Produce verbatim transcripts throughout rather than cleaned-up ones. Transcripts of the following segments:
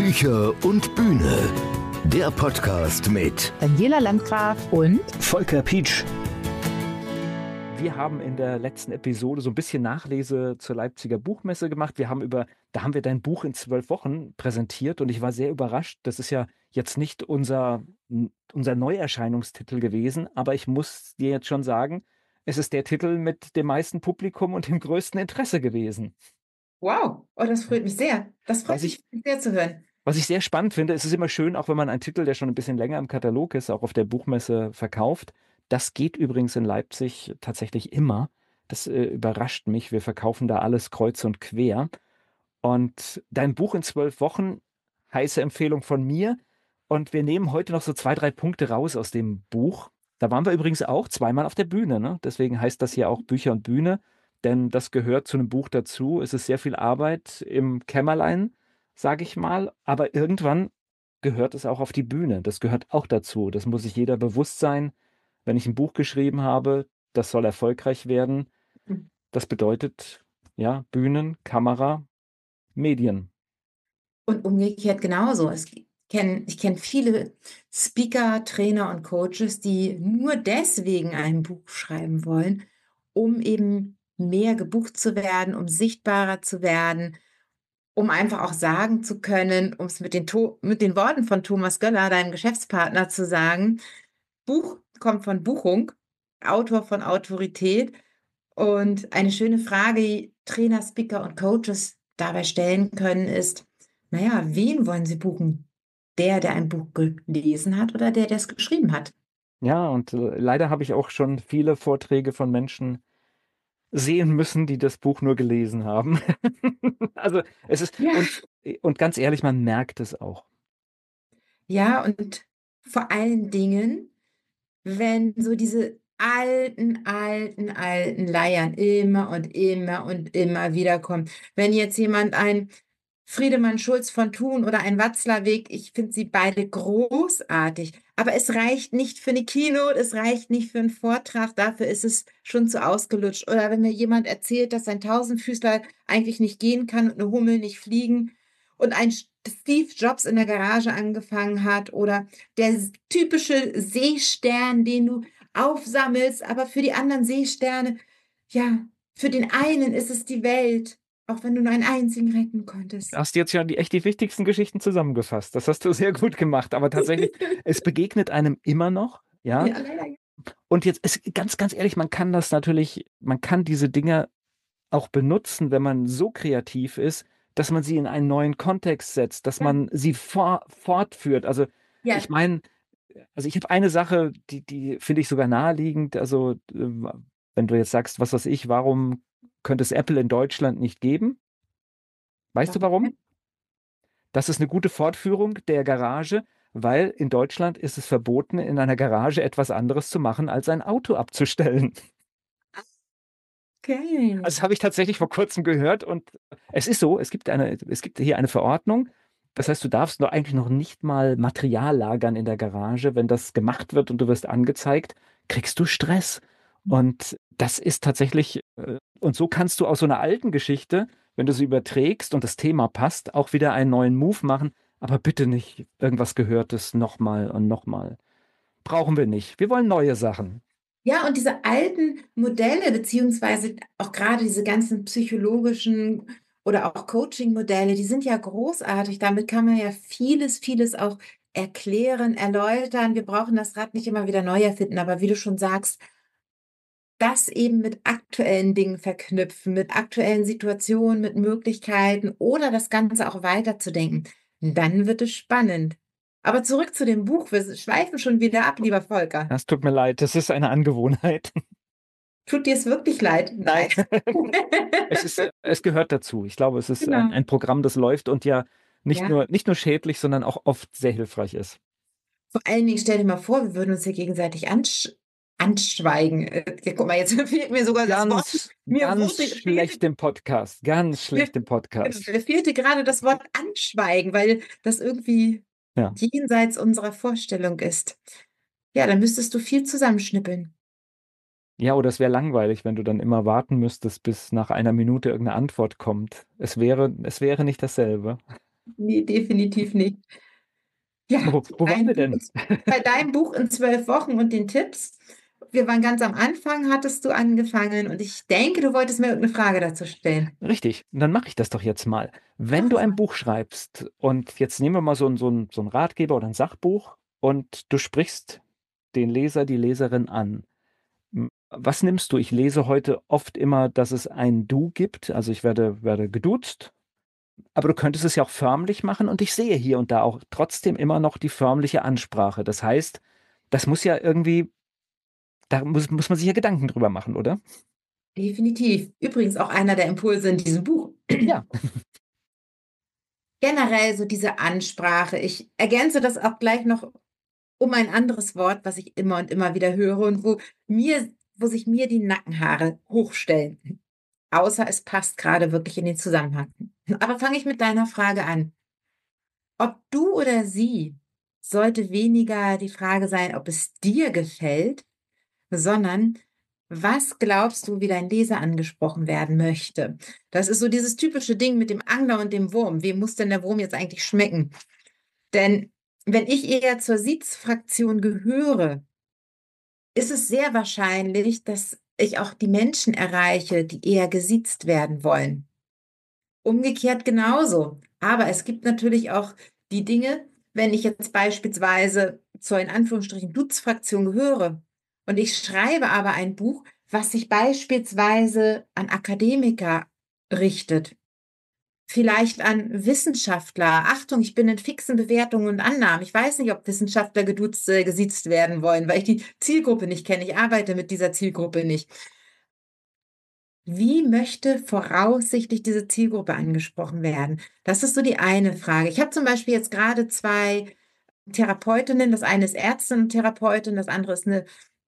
Bücher und Bühne. Der Podcast mit Daniela Landgraf und Volker Pietsch. Wir haben in der letzten Episode so ein bisschen Nachlese zur Leipziger Buchmesse gemacht. Wir haben über, da haben wir dein Buch in zwölf Wochen präsentiert und ich war sehr überrascht. Das ist ja jetzt nicht unser, unser Neuerscheinungstitel gewesen, aber ich muss dir jetzt schon sagen, es ist der Titel mit dem meisten Publikum und dem größten Interesse gewesen. wow, oh, das freut mich sehr. Das freut Was mich ich, sehr zu hören. was ich sehr spannend finde, es ist immer schön, auch wenn man einen Titel, der schon ein bisschen länger im Katalog ist, auch auf der Buchmesse verkauft. Das geht übrigens in Leipzig tatsächlich immer. Das äh, überrascht mich. Wir verkaufen da alles kreuz und quer. Und dein Buch in zwölf Wochen, heiße Empfehlung von mir. Und wir nehmen heute noch so zwei, drei Punkte raus aus dem Buch. Da waren wir übrigens auch zweimal auf der Bühne, ne? Deswegen heißt das hier auch Bücher und Bühne, denn das gehört zu einem Buch dazu. Es ist sehr viel Arbeit im Kämmerlein, sage ich mal, aber irgendwann gehört es auch auf die Bühne. Das gehört auch dazu. Das muss sich jeder bewusst sein. Wenn ich ein Buch geschrieben habe, das soll erfolgreich werden. Das bedeutet, ja, Bühnen, Kamera, Medien. Und umgekehrt genauso. Es kenn, ich kenne viele Speaker, Trainer und Coaches, die nur deswegen ein Buch schreiben wollen, um eben mehr gebucht zu werden, um sichtbarer zu werden, um einfach auch sagen zu können, um es mit den, To- mit den Worten von Thomas Göller, deinem Geschäftspartner, zu sagen, Buch kommt von Buchung, Autor von Autorität. Und eine schöne Frage, die Trainer, Speaker und Coaches dabei stellen können, ist, naja, wen wollen sie buchen? Der, der ein Buch gelesen hat oder der, der es geschrieben hat? Ja, und äh, leider habe ich auch schon viele Vorträge von Menschen sehen müssen, die das Buch nur gelesen haben. Also es ist, Ja. und, und ganz ehrlich, man merkt es auch. Ja, und vor allen Dingen, wenn so diese alten, alten, alten Leiern immer und immer und immer wieder kommen. Wenn jetzt jemand ein Friedemann Schulz von Thun oder ein Watzlawick, ich finde sie beide großartig, aber es reicht nicht für eine Keynote, es reicht nicht für einen Vortrag, dafür ist es schon zu ausgelutscht. Oder wenn mir jemand erzählt, dass ein Tausendfüßler eigentlich nicht gehen kann und eine Hummel nicht fliegen und ein Steve Jobs in der Garage angefangen hat oder der typische Seestern, den du aufsammelst, aber für die anderen Seesterne, ja, für den einen ist es die Welt, auch wenn du nur einen einzigen retten konntest. Hast jetzt ja die, echt die wichtigsten Geschichten zusammengefasst. Das hast du sehr gut gemacht. Aber tatsächlich, es begegnet einem immer noch, ja. Ja, leider. Und jetzt ist ganz, ganz ehrlich, man kann das natürlich, man kann diese Dinge auch benutzen, wenn man so kreativ ist, dass man sie in einen neuen Kontext setzt, dass Ja. man sie for fortführt. Also Ja. ich meine, also ich habe eine Sache, die, die finde ich sogar naheliegend. Also äh, wenn du jetzt sagst, was weiß ich, warum könnte es Apple in Deutschland nicht geben? Weißt du warum? Das ist eine gute Fortführung der Garage, weil in Deutschland ist es verboten, in einer Garage etwas anderes zu machen, als ein Auto abzustellen. Okay. Also das habe ich tatsächlich vor kurzem gehört und es ist so, es gibt eine, es gibt hier eine Verordnung. Das heißt, du darfst noch eigentlich noch nicht mal Material lagern in der Garage. Wenn das gemacht wird und du wirst angezeigt, kriegst du Stress. Und das ist tatsächlich, äh, und so kannst du aus so einer alten Geschichte, wenn du sie überträgst und das Thema passt, auch wieder einen neuen Move machen. Aber bitte nicht irgendwas Gehörtes nochmal und nochmal. Brauchen wir nicht. Wir wollen neue Sachen. Ja, und diese alten Modelle, beziehungsweise auch gerade diese ganzen psychologischen oder auch Coaching-Modelle, die sind ja großartig. Damit kann man ja vieles, vieles auch erklären, erläutern. Wir brauchen das Rad nicht immer wieder neu erfinden, aber wie du schon sagst, das eben mit aktuellen Dingen verknüpfen, mit aktuellen Situationen, mit Möglichkeiten oder das Ganze auch weiterzudenken. Dann wird es spannend. Aber zurück zu dem Buch. Wir schweifen schon wieder ab, lieber Volker. Das tut mir leid, das ist eine Angewohnheit. Tut dir es wirklich leid? Nein. Es ist, es gehört dazu. Ich glaube, es ist Genau. ein, ein Programm, das läuft und ja nicht Ja. nur, nicht nur schädlich, sondern auch oft sehr hilfreich ist. Vor allen Dingen, stell dir mal vor, wir würden uns hier gegenseitig ansch anschweigen. Äh, ja, guck mal, jetzt fehlt mir sogar das Wort. Ganz, Mir ganz wurde- schlecht im Podcast. Ganz schlecht im Podcast. Mir fehlte gerade das Wort anschweigen, weil das irgendwie Ja. jenseits unserer Vorstellung ist. Ja, dann müsstest du viel zusammenschnippeln. Ja, oder es wäre langweilig, wenn du dann immer warten müsstest, bis nach einer Minute irgendeine Antwort kommt. Es wäre, es wäre nicht dasselbe. Ne, definitiv nicht. Ja, Wo wo waren ein wir Buch denn? in bei deinem Buch in zwölf Wochen und den Tipps. Wir waren ganz am Anfang, hattest du angefangen und ich denke, du wolltest mir irgend 'ne Frage dazu stellen. Richtig, dann mache ich das doch jetzt mal. Wenn Mach du ein mal. Buch schreibst und jetzt nehmen wir mal so 'n so 'n so 'n Ratgeber oder 'n Sachbuch und du sprichst den Leser, die Leserin an. Hm, was nimmst du? Ich lese heute oft immer, dass es ein Du gibt, also ich werde werde geduzt, aber du könntest es ja auch förmlich machen und ich sehe hier und da auch trotzdem immer noch die förmliche Ansprache. Das heißt, das muss ja irgendwie da muss muss man sich ja Gedanken drüber machen, oder? Definitiv. Übrigens auch einer der Impulse in diesem Buch. Ja. Generell so diese Ansprache. Ich ergänze das auch gleich noch um ein anderes Wort, was ich immer und immer wieder höre und wo mir wo sich mir die Nackenhaare hochstellen, außer es passt grade wirklich in den Zusammenhang. Aber fange ich mit deiner Frage an. Ob du oder sie, sollte weniger die Frage sein, ob es dir gefällt, sondern was glaubst du, wie dein Leser angesprochen werden möchte? Das ist so dieses typische Ding mit dem Angler und dem Wurm. Wem muss denn der Wurm jetzt eigentlich schmecken? Denn wenn ich eher zur Siez-Fraktion gehöre ist es sehr wahrscheinlich, dass ich auch die Menschen erreiche, die eher gesiezt werden wollen. Umgekehrt genauso. Aber es gibt natürlich auch die Dinge, wenn ich jetzt beispielsweise zur in Anführungsstrichen Duz-Fraktion gehöre und ich schreibe aber ein Buch, was sich beispielsweise an Akademiker richtet, vielleicht an Wissenschaftler. Achtung, ich bin in fixen Bewertungen und Annahmen. Ich weiß nicht, ob Wissenschaftler geduzt äh, gesiezt werden wollen, weil ich die Zielgruppe nicht kenne. Ich arbeite mit dieser Zielgruppe nicht. Wie möchte voraussichtlich diese Zielgruppe angesprochen werden? Das ist so die eine Frage. Ich habe zum Beispiel jetzt grade zwei Therapeutinnen. Das eine ist Ärztin und Therapeutin, das andere ist 'ne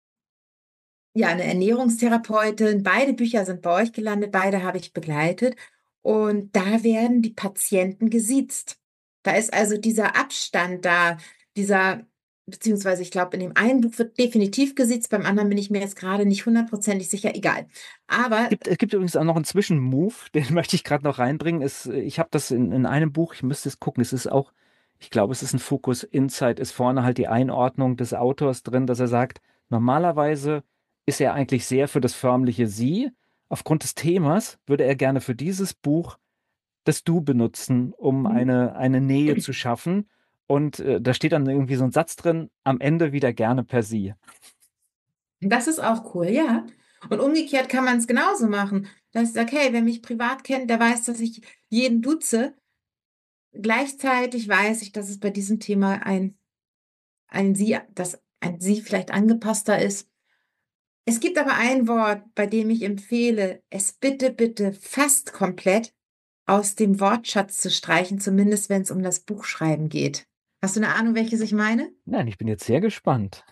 ja, 'ne Ernährungstherapeutin. Beide Bücher sind bei euch gelandet, beide habe ich begleitet und da werden die Patienten gesiezt. Da ist also dieser Abstand da, dieser beziehungsweise ich glaube, in dem einen Buch wird definitiv gesiezt, beim anderen bin ich mir jetzt grade nicht hundertprozentig sicher, egal. Aber Gibt es gibt übrigens auch noch 'n Zwischenmove, den möchte ich grad noch reinbringen. Es ich habe das in in einem Buch, ich müsste jetzt gucken, es ist auch ich glaube, es ist 'n Focus Insight, ist vorne halt die Einordnung des Autors drin, dass er sagt, normalerweise ist er eigentlich sehr für das förmliche Sie. Aufgrund des Themas würde er gerne für dieses Buch das Du benutzen, um Mhm. eine eine Nähe zu schaffen. Und, äh, da steht dann irgendwie so 'n Satz drin: „Am Ende wieder gerne per Sie.“ Das ist auch cool, ja. Und umgekehrt kann man's genauso machen, dass ich sage: „Hey, wer mich privat kennt, der weiß, dass ich jeden duze.“ Gleichzeitig weiß ich, dass es bei diesem Thema ein ein Sie dass ein Sie vielleicht angepasster ist. Es gibt aber ein Wort, bei dem ich empfehle, es bitte, bitte fast komplett aus dem Wortschatz zu streichen, zumindest wenn's um das Buchschreiben geht. Hast du 'ne Ahnung, welches ich meine? Nein, ich bin jetzt sehr gespannt.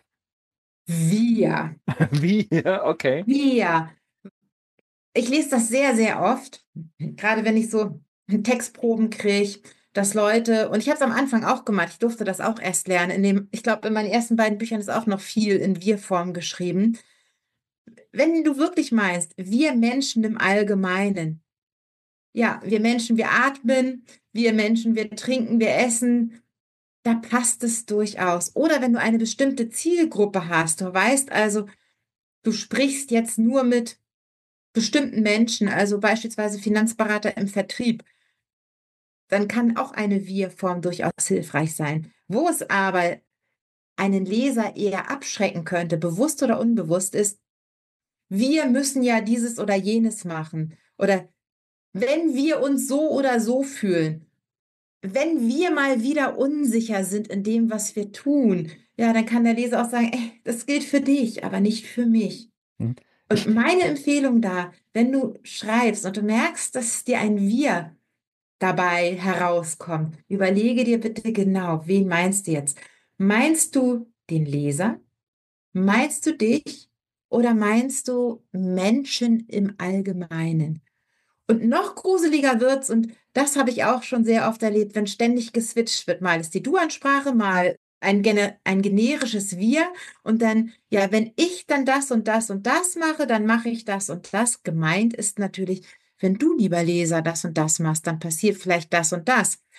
Wir. Wir, okay. Wir. Ich lese das sehr, sehr oft, grade wenn ich so Textproben kriege, dass Leute und ich habe es am Anfang auch gemacht, ich durfte das auch erst lernen. In dem ich glaube, in meinen ersten beiden Büchern ist auch noch viel in Wir-Form geschrieben. Wenn du wirklich meinst, wir Menschen im Allgemeinen. Ja, wir Menschen, wir atmen, wir Menschen, wir trinken, wir essen, da passt es durchaus. Oder wenn du eine bestimmte Zielgruppe hast, du weißt also, du sprichst jetzt nur mit bestimmten Menschen, also beispielsweise Finanzberater im Vertrieb dann kann auch eine Wir-Form durchaus hilfreich sein. Wo es aber einen Leser eher abschrecken könnte, bewusst oder unbewusst, ist: „Wir müssen ja dieses oder jenes machen.“ Oder: „Wenn wir uns so oder so fühlen. Wenn wir mal wieder unsicher sind in dem, was wir tun.“ Ja, dann kann der Leser auch sagen: „Ey, das gilt für dich, aber nicht für mich.“ Mhm. Und Ich meine Empfehlung da, wenn du schreibst und du merkst, dass dir ein Wir dabei herauskommt, überlege dir bitte genau, wen meinst du jetzt? Meinst du den Leser? Meinst du dich oder meinst du Menschen im Allgemeinen? Und noch gruseliger wird's und das habe ich auch schon sehr oft erlebt, wenn ständig geswitcht wird. Mal ist die Du-Ansprache, mal ein gene ein generisches Wir und dann: „Ja, wenn ich dann das und das und das mache, dann mache ich das und das.“ Gemeint ist natürlich: „Wenn du, lieber Leser, das und das machst, dann passiert vielleicht das und das.“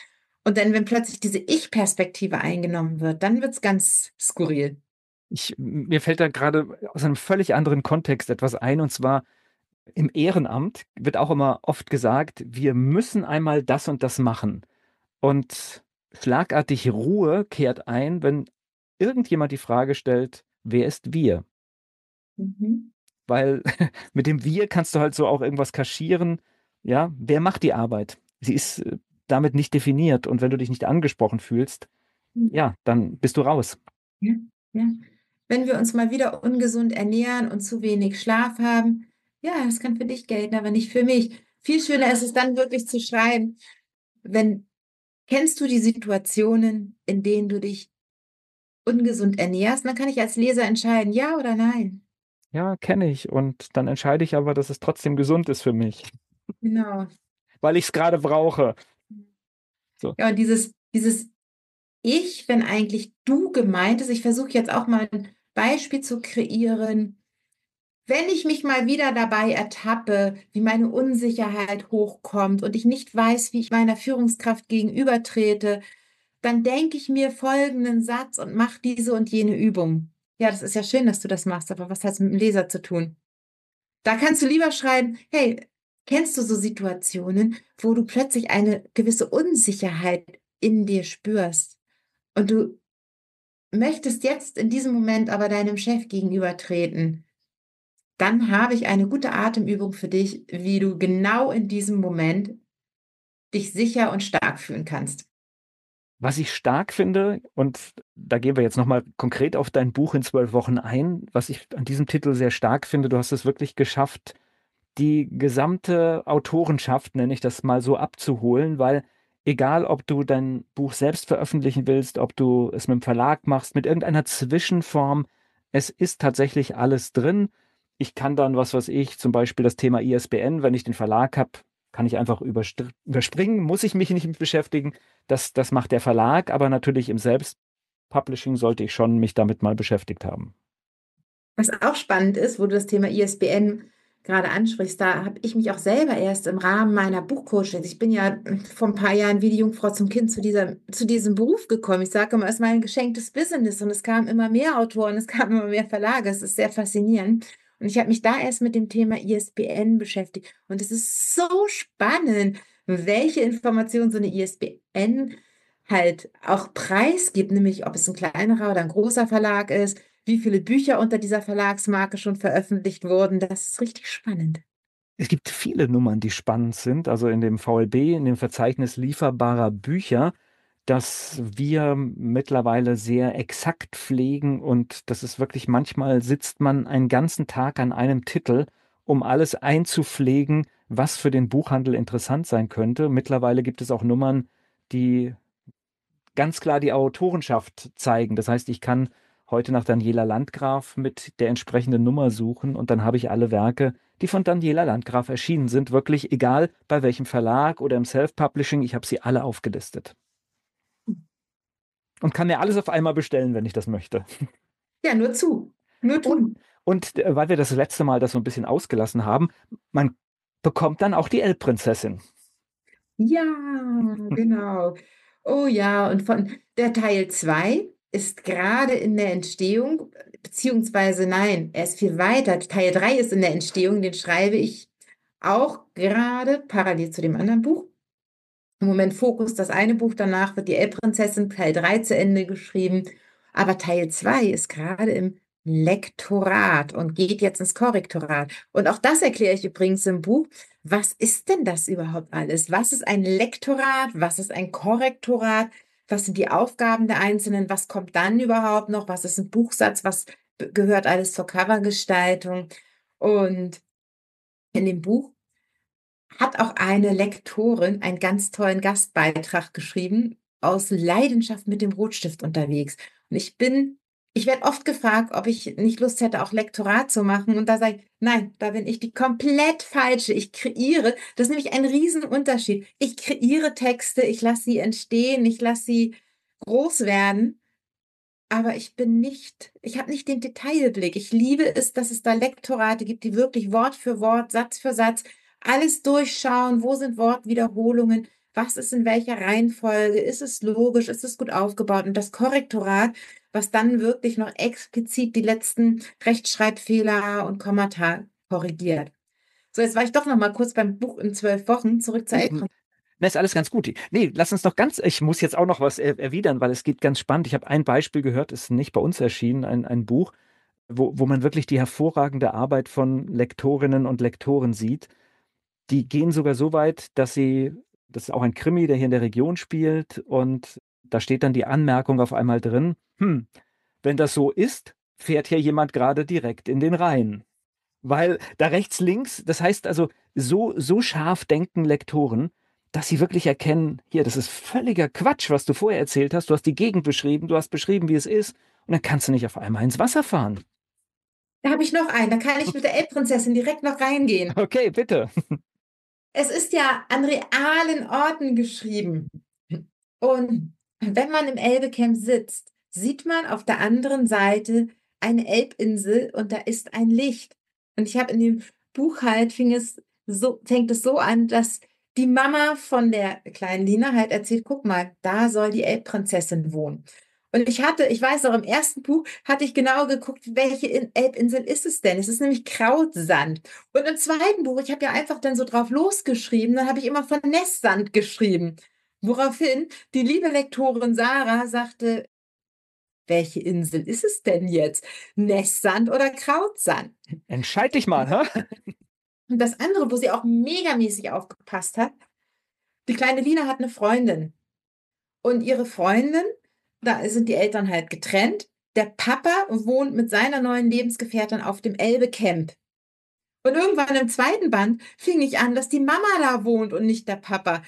Und dann, wenn plötzlich diese Ich-Perspektive eingenommen wird, dann wird es ganz skurril. Ich, mir fällt da gerade aus einem völlig anderen Kontext etwas ein, und zwar im Ehrenamt wird auch immer oft gesagt, wir müssen einmal das und das machen. Und schlagartig Ruhe kehrt ein, wenn irgendjemand die Frage stellt, wer ist wir? Mhm. Weil mit dem Wir kannst du halt so auch irgendwas kaschieren. Ja, wer macht die Arbeit? Sie ist äh, damit nicht definiert. Und wenn du dich nicht angesprochen fühlst, ja, dann bist du raus. Ja, ja. Wenn wir uns mal wieder ungesund ernähren und zu wenig Schlaf haben, ja, das kann für dich gelten, aber nicht für mich. Viel schöner ist es dann wirklich zu schreiben, wenn, kennst du die Situationen, in denen du dich ungesund ernährst? Dann kann ich als Leser entscheiden, ja oder nein. Ja, kenne ich. Und dann entscheide ich aber, dass es trotzdem gesund ist für mich, Genau. weil ich es gerade brauche. So. Ja, und dieses, dieses Ich, wenn eigentlich du gemeint ist, ich versuche jetzt auch mal ein Beispiel zu kreieren. Wenn ich mich mal wieder dabei ertappe, wie meine Unsicherheit hochkommt und ich nicht weiß, wie ich meiner Führungskraft gegenübertrete, dann denke ich mir folgenden Satz und mache diese und jene Übung. Ja, das ist ja schön, dass du das machst, aber was hat es mit dem Leser zu tun? Da kannst du lieber schreiben, hey, kennst du so Situationen, wo du plötzlich eine gewisse Unsicherheit in dir spürst und du möchtest jetzt in diesem Moment aber deinem Chef gegenübertreten? Dann habe ich eine gute Atemübung für dich, wie du genau in diesem Moment dich sicher und stark fühlen kannst. Was ich stark finde, und da gehen wir jetzt nochmal konkret auf dein Buch in zwölf Wochen ein, was ich an diesem Titel sehr stark finde, du hast es wirklich geschafft, die gesamte Autorenschaft, nenne ich das mal so, abzuholen, weil egal, ob du dein Buch selbst veröffentlichen willst, ob du es mit dem Verlag machst, mit irgendeiner Zwischenform, es ist tatsächlich alles drin. Ich kann dann, was weiß ich, zum Beispiel das Thema I S B N, wenn ich den Verlag habe, kann ich einfach überstr- überspringen, muss ich mich nicht mit beschäftigen. Das, das macht der Verlag, aber natürlich im Selbstpublishing sollte ich schon mich damit mal beschäftigt haben. Was auch spannend ist, wo du das Thema I S B N gerade ansprichst, da habe ich mich auch selber erst im Rahmen meiner Buchcoachings, ich bin ja vor ein paar Jahren wie die Jungfrau zum Kind zu dieser, zu diesem Beruf gekommen. Ich sage immer, es ist mein geschenktes Business und es kamen immer mehr Autoren, es kamen immer mehr Verlage. Es ist sehr faszinierend. Und ich habe mich da erst mit dem Thema I S B N beschäftigt. Und es ist so spannend, welche Informationen so eine I S B N halt auch preisgibt, nämlich ob es ein kleinerer oder ein großer Verlag ist, wie viele Bücher unter dieser Verlagsmarke schon veröffentlicht wurden. Das ist richtig spannend. Es gibt viele Nummern, die spannend sind. Also in dem V L B, in dem Verzeichnis lieferbarer Bücher, das wir mittlerweile sehr exakt pflegen. Und das ist wirklich, manchmal sitzt man einen ganzen Tag an einem Titel, um alles einzupflegen, was für den Buchhandel interessant sein könnte. Mittlerweile gibt es auch Nummern, die ganz klar die Autorenschaft zeigen. Das heißt, ich kann heute nach Daniela Landgraf mit der entsprechenden Nummer suchen und dann habe ich alle Werke, die von Daniela Landgraf erschienen sind, wirklich egal bei welchem Verlag oder im Self-Publishing, ich habe sie alle aufgelistet. Und kann mir alles auf einmal bestellen, wenn ich das möchte. Ja, nur zu. Nur Und, tun. und äh, weil wir das letzte Mal das so ein bisschen ausgelassen haben, man bekommt dann auch die Elbprinzessin. Ja, genau. Oh ja, und von der Teil zwei ist gerade in der Entstehung, beziehungsweise nein, er ist viel weiter. Teil drei ist in der Entstehung, den schreibe ich auch gerade parallel zu dem anderen Buch. Im Moment Fokus das eine Buch, danach wird die Elbprinzessin Teil drei zu Ende geschrieben. Aber Teil zwei ist gerade im Lektorat und geht jetzt ins Korrektorat. Und auch das erkläre ich übrigens im Buch. Was ist denn das überhaupt alles? Was ist ein Lektorat? Was ist ein Korrektorat? Was sind die Aufgaben der Einzelnen? Was kommt dann überhaupt noch? Was ist ein Buchsatz? Was gehört alles zur Covergestaltung? Und in dem Buch hat auch eine Lektorin einen ganz tollen Gastbeitrag geschrieben, aus Leidenschaft mit dem Rotstift unterwegs. Und ich bin, ich werde oft gefragt, ob ich nicht Lust hätte, auch Lektorat zu machen. Und da sage ich, nein, da bin ich die komplett falsche. Ich kreiere, das ist nämlich ein Riesenunterschied. Ich kreiere Texte, ich lasse sie entstehen, ich lasse sie groß werden. Aber ich bin nicht, ich habe nicht den Detailblick. Ich liebe es, dass es da Lektorate gibt, die wirklich Wort für Wort, Satz für Satz alles durchschauen. Wo sind Wortwiederholungen? was ist in welcher Reihenfolge, ist es logisch, ist es gut aufgebaut und das Korrektorat, was dann wirklich noch explizit die letzten Rechtschreibfehler und Kommata korrigiert. So, jetzt war ich doch noch mal kurz beim Buch in zwölf Wochen, zurück zur Nee, Elbprinzessin. Na, ist alles ganz gut. Nee, lass uns doch ganz, ich muss jetzt auch noch was er erwidern, weil es geht ganz spannend. Ich habe ein Beispiel gehört, ist nicht bei uns erschienen, ein, ein Buch, wo, wo man wirklich die hervorragende Arbeit von Lektorinnen und Lektoren sieht. Die gehen sogar so weit, dass sie, das ist auch ein Krimi, der hier in der Region spielt, und da steht dann die Anmerkung auf einmal drin, hm, wenn das so ist, fährt hier jemand gerade direkt in den Rhein. Weil da rechts, links, das heißt also, so, so scharf denken Lektoren, dass sie wirklich erkennen, hier, das ist völliger Quatsch, was du vorher erzählt hast. Du hast die Gegend beschrieben, du hast beschrieben, wie es ist, und dann kannst du nicht auf einmal ins Wasser fahren. Da habe ich noch einen, da kann ich mit der Elbprinzessin direkt noch reingehen. Okay, bitte. Es ist ja an realen Orten geschrieben. Und wenn man im Elbecamp sitzt, sieht man auf der anderen Seite eine Elbinsel und da ist ein Licht. Und ich habe in dem Buch halt, fing es so, fängt es so an, dass die Mama von der kleinen Lina halt erzählt, guck mal, da soll die Elbprinzessin wohnen. Und ich hatte, ich weiß noch, im ersten Buch hatte ich genau geguckt, welche In- Elbinsel ist es denn? Es ist nämlich Krautsand. Und im zweiten Buch, ich habe ja einfach dann so drauf losgeschrieben, dann habe ich immer von Nesssand geschrieben. Woraufhin die liebe Lektorin Sarah sagte, welche Insel ist es denn jetzt? Nesssand oder Krautsand? Entscheid dich mal, hä? Und das andere, wo sie auch megamäßig aufgepasst hat, die kleine Lina hat eine Freundin. Und ihre Freundin, da sind die Eltern halt getrennt. Der Papa wohnt mit seiner neuen Lebensgefährtin auf dem Elbe-Camp. Und irgendwann im zweiten Band fing ich an, dass die Mama da wohnt und nicht der Papa.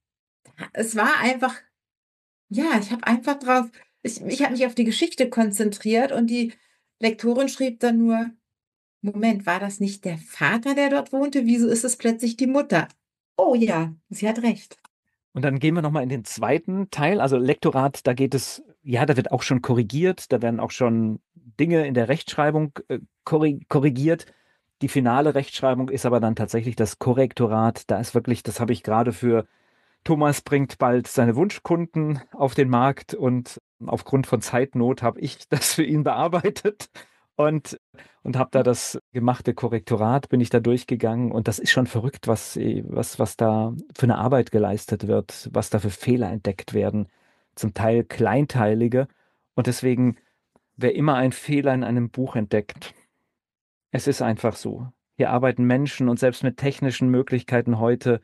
Es war einfach, ja, ich habe einfach drauf, ich, ich habe mich auf die Geschichte konzentriert und die Lektorin schrieb dann nur, Moment, war das nicht der Vater, der dort wohnte? Wieso ist es plötzlich die Mutter? Oh ja, sie hat recht. Und dann gehen wir nochmal in den zweiten Teil, also Lektorat, da geht es, ja, da wird auch schon korrigiert, da werden auch schon Dinge in der Rechtschreibung äh, korri- korrigiert. Die finale Rechtschreibung ist aber dann tatsächlich das Korrektorat. Da ist wirklich, das habe ich gerade für Thomas bringt bald seine Wunschkunden auf den Markt, und aufgrund von Zeitnot habe ich das für ihn bearbeitet und, und habe da das gemachte Korrektorat, bin ich da durchgegangen, und das ist schon verrückt, was, was, was da für eine Arbeit geleistet wird, was da für Fehler entdeckt werden, zum Teil kleinteilige, und deswegen, wer immer einen Fehler in einem Buch entdeckt, es ist einfach so. Hier arbeiten Menschen, und selbst mit technischen Möglichkeiten heute,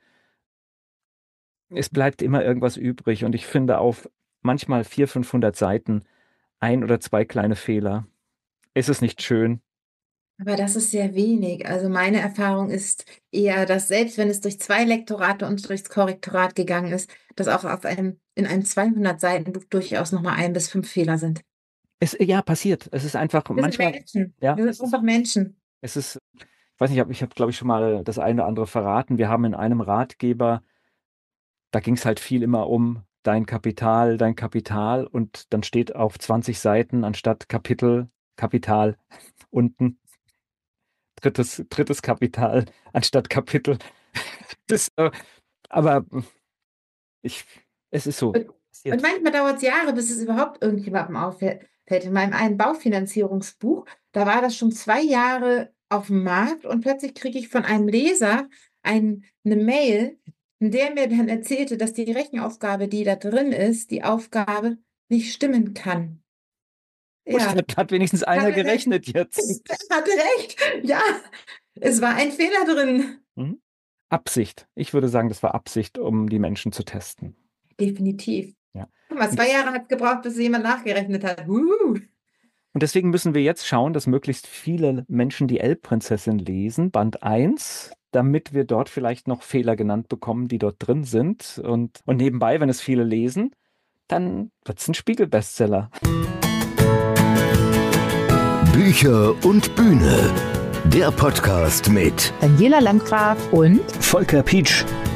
es bleibt immer irgendwas übrig, und ich finde auf manchmal vierhundert, fünfhundert Seiten ein oder zwei kleine Fehler. Ist es nicht schön? Aber das ist sehr wenig. Also meine Erfahrung ist eher, dass selbst wenn es durch zwei Lektorate und durchs Korrektorat gegangen ist, dass auch auf einem, in einem zweihundert-Seiten-Buch durchaus nochmal ein bis fünf Fehler sind. Es, ja, passiert. Es ist einfach Wir sind manchmal, Menschen. ja, Wir sind einfach Menschen. es ist, ich weiß nicht, ich habe, ich hab, glaube ich, schon mal das eine oder andere verraten. Wir haben in einem Ratgeber, da ging es halt viel immer um dein Kapital, dein Kapital, und dann steht auf zwanzig Seiten anstatt Kapitel, Kapital unten. Drittes, drittes Kapital anstatt Kapitel. Das, äh, aber ich, es ist so. Und, und manchmal dauert es Jahre, bis es überhaupt irgendjemandem auffällt. In meinem einen Baufinanzierungsbuch, da war das schon zwei Jahre auf dem Markt und plötzlich kriege ich von einem Leser ein, eine Mail, in der mir dann erzählte, dass die Rechenaufgabe, die da drin ist, die Aufgabe nicht stimmen kann. Gut, Ja, hat, hat wenigstens einer Hatte gerechnet jetzt. hatte recht. Ja, es war ein Fehler drin. Mhm. Absicht. Ich würde sagen, das war Absicht, um die Menschen zu testen. Definitiv. Ja. Guck mal, zwei Jahre hat es gebraucht, bis jemand nachgerechnet hat. Uh. Und deswegen müssen wir jetzt schauen, dass möglichst viele Menschen die Elbprinzessin lesen, Band eins, damit wir dort vielleicht noch Fehler genannt bekommen, die dort drin sind. Und, und nebenbei, wenn es viele lesen, dann wird es ein Spiegel-Bestseller. Bücher und Bühne. Der Podcast mit Daniela Landgraf und Volker Pietsch.